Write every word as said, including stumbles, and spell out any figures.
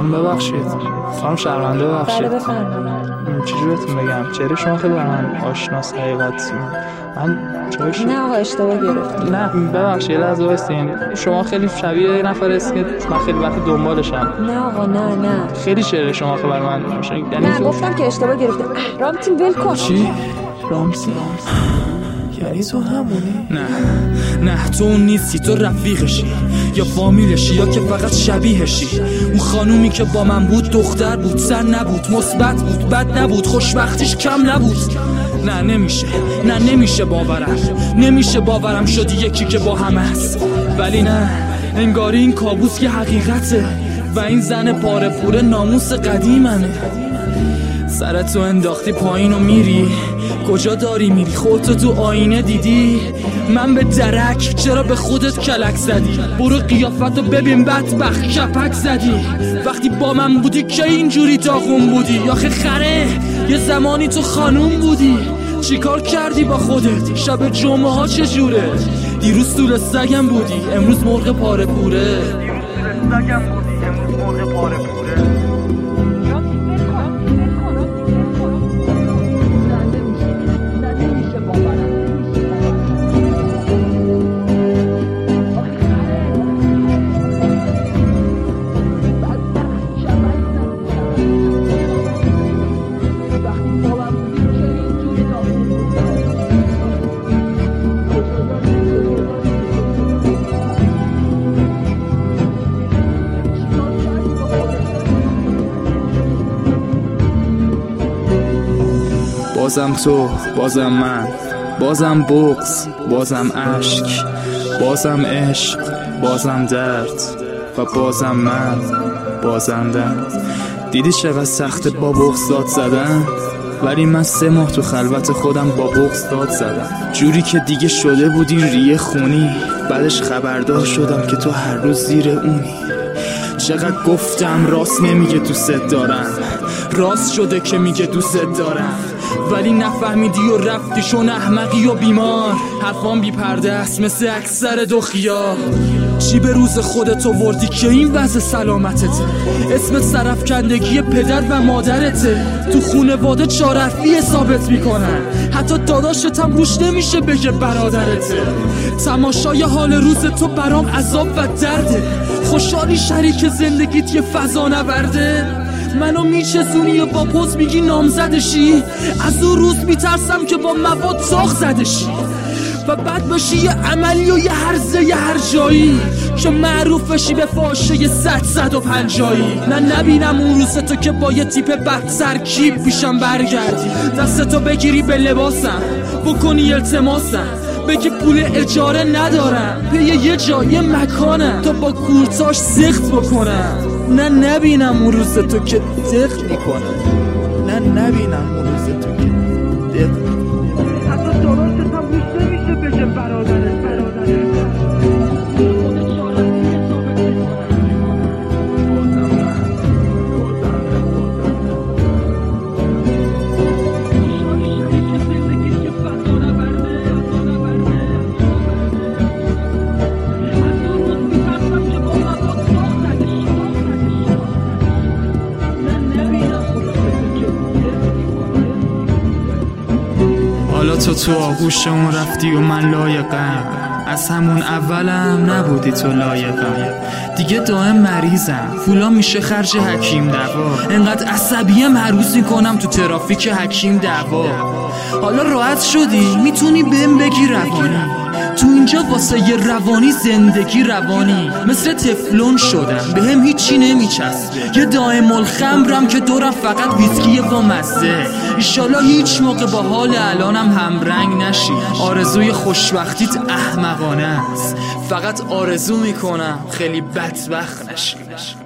خانم ببخشید، خانم شرمنده ببخشید. بله بفرمایید. چجوری بهتون بگم؟ چهره شما خیلی برای من آشناس حقیقت. من جایش نه آقا اشتباه گرفتید. نه ببخشید یه لحظه وایسین. شما خیلی شبیه یه نفر است که من خیلی وقت دنبالشم. نه آقا نه نه خیلی چهره شما خیلی برای من آشنا. یعنی نه گفتم که اشتباه گرفته. رامتین ول کن. چی؟ رامتین یعنی تو همونی؟ نه نه تو اون نیستی، تو رفیقشی یا فامیلشی یا که فقط شبیهشی. اون خانومی که با من بود دختر بود، سر نبود، مثبت بود، بد نبود، خوشبختیش کم نبود. نه نمیشه، نه نمیشه باورم، نمیشه باورم شدی یکی که با هم هست. ولی نه، انگاری این کابوس یه حقیقته و این زن پاره پوره ناموس قدیمنه. سرتو انداختی پایین و میری، کجا داری میری؟ خودتو تو آینه دیدی؟ من به درک، چرا به خودت کلک زدی؟ برو قیافتو ببین بدبخت کپک زدی. وقتی با من بودی که اینجوری داغون بودی؟ آخه خره یه زمانی تو خانوم بودی. چیکار کردی با خودت؟ شب جمعه ها چجوره؟ دیروز طول سگم بودی، امروز مرغ پاره پوره. دیروز طول سگم بودی، امروز مرغ پاره پوره. بازم تو، بازم من، بازم بغض، بازم اشک، بازم عشق، بازم درد و بازم من بازندم. دیدی چقدر سخت با بغض داد زدن؟ ولی من سه ماه تو خلوت خودم با بغض داد زدم، جوری که دیگه شده بودی ریه خونی. بعدش خبردار شدم که تو هر روز زیر اونی. چقدر گفتم راست نمیگه دوست دارم، راست شده که میگه دوست دارم، ولی نفهمیدی و رفتی شون احمقی و بیمار. حرفان بی پرده است مثل اکثر دخیا. چی به روز خودت آوردی که این وضع سلامتته؟ اسمت سرفکندگی پدر و مادرته. تو خونواده چارفی ثابت میکنن، حتی داداشت هم روش نمیشه بگه برادرته. تماشای حال روز تو برام عذاب و درده. خوشحالی شریک زندگیت یه فضا نورده. منو میچسونی و با پوز میگی نامزدشی. از اون روز میترسم که با مواد ساخ زدشی و بعد باشی یه عملی و یه هرزه یه هر جایی که معروف بشی به فاشه صد صد و پنجایی. نه نبینم اون روز تو که با یه تیپ بدتر کیپ پیشم برگردی، دستتو بگیری به لباسم بکنی التماسم، بگی پول اجاره ندارم، پی یه جا یه مکانم تا با کورتاش سخت بکنم. نه نبینم اون روز تو که دق میکنم، نه نبینم اون روز تو که دق میکنم. حتی داراستت هم روش نمیشه بگه برادرت برادرت. حالا تو تو آغوش اون رفتی و من لایقم، از همون اولم نبودی تو لایقم. دیگه دائم مریضم، پولا میشه خرج حکیم دوا. انقدر عصبیه عروض میکنم تو ترافیک حکیم دوا. حالا راحت شدی میتونی بهم بگی روانی، تو اینجا واسه یه روانی زندگی روانی. مثل تفلون شدم بهم هیچی نمیچسبه، یه دائم الخمرم که دورم فقط ویسکیه با مزه. ایشالا هیچ موقع با حال الانم همرنگ نشی. آرزوی خوشبختیت احمقانه است، فقط آرزو میکنم خیلی بدبخت نشی.